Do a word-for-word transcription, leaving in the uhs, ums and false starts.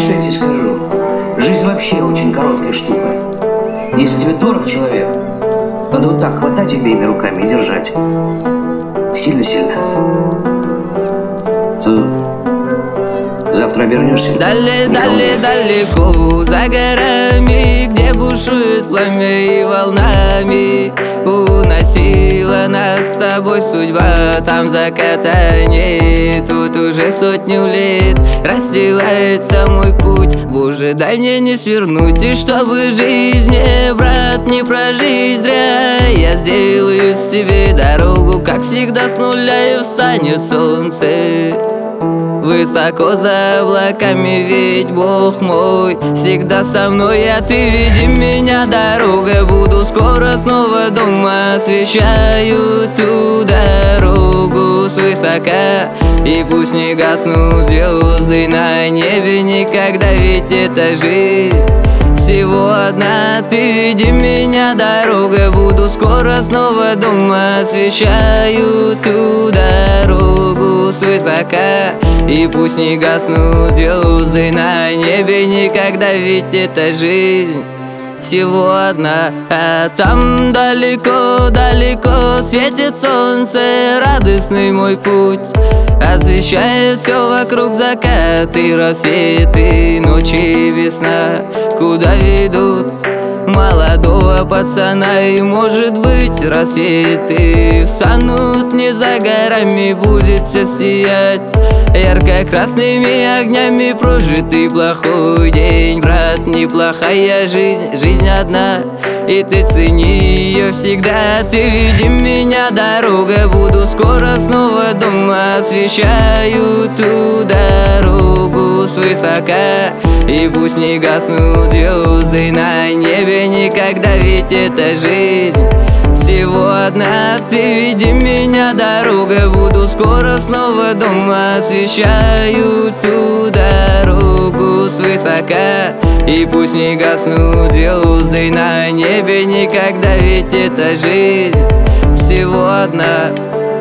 что я тебе скажу? Жизнь вообще очень короткая штука. Если тебе дорог человек, надо вот так хватать обеими руками и держать. Сильно-сильно. Завтра обернешься. Дали, дали, далеко, за горами, где бушует пламя и волнами уносила нас с тобой судьба. Там заката нет, тут уже сотню лет расстилается мой путь. Боже, дай мне не свернуть, и чтобы жизнь мне, брат, не прожить зря. Я сделаю себе дорогу, как всегда, с нуля, и встанет солнце высоко за облаками, ведь Бог мой всегда со мной. А ты веди меня, дорога, буду скоро снова дома. Освещаю ту дорогу свысока, и пусть не гаснут звезды на небе никогда, ведь это жизнь всего одна. Ты веди меня, дорога, буду скоро снова дома. Освещаю ту дорогу свысока, и пусть не гаснут звезды на небе никогда, ведь это жизнь всего одна. А там далеко-далеко светит солнце, радостный мой путь освещает все вокруг, закаты, рассветы, ночи, весна. Куда ведут молодого пацана, и, может быть, рассветы встанут не за горами, будет все сиять ярко-красными огнями. Прожитый плохой день, брат, неплохая жизнь, жизнь одна, и ты цени ее всегда. Ты веди меня, дорога, буду скоро снова дома. Освещаю ту дорогу свысока, и пусть не гаснут звезды на небе никогда, ведь это жизнь всего одна. Ты веди меня, дорога, буду скоро снова дома. Освещаю ту дорогу свысока, и пусть не гаснут звезды на небе никогда, ведь это жизнь всего одна.